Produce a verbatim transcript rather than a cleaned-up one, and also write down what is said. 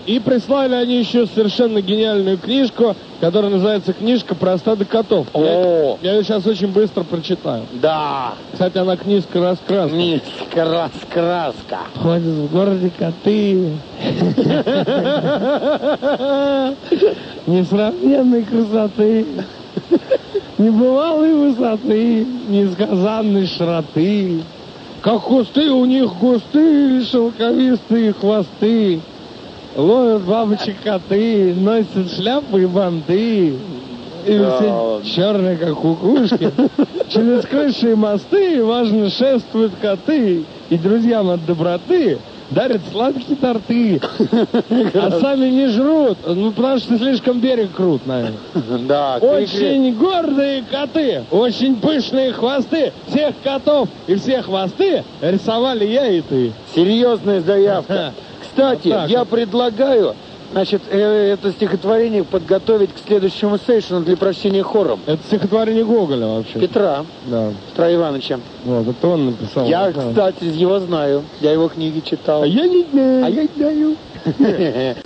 И прислали они еще совершенно гениальную книжку, которая называется «Книжка про стадо котов». О! Я, я ее сейчас очень быстро прочитаю. Да. Кстати, она книжка-раскраска. Книжка-раскраска. Ходят в городе коты. Несравненной красоты, небывалой высоты, несказанной широты. Как кусты у них густые, шелковистые хвосты. Ловят бабочек коты, носят шляпы и банты. И Да. все черные, как кукушки. Через крыши и мосты важно шествуют коты. И друзьям от доброты дарят сладкие торты. А сами не жрут, ну потому что слишком берег крут, наверное. Да. Очень гордые коты, очень пышные хвосты. Всех котов и все хвосты рисовали я и ты. Серьезная заявка. Кстати, Вот так я вот. предлагаю, значит, э, это стихотворение подготовить к следующему сейшену для прочтения хором. Это стихотворение Гоголя вообще. Петра, Да. Петра Ивановича. Вот, это он написал. Я, Да. кстати, его знаю. Я его книги читал. А я не знаю. А я не знаю.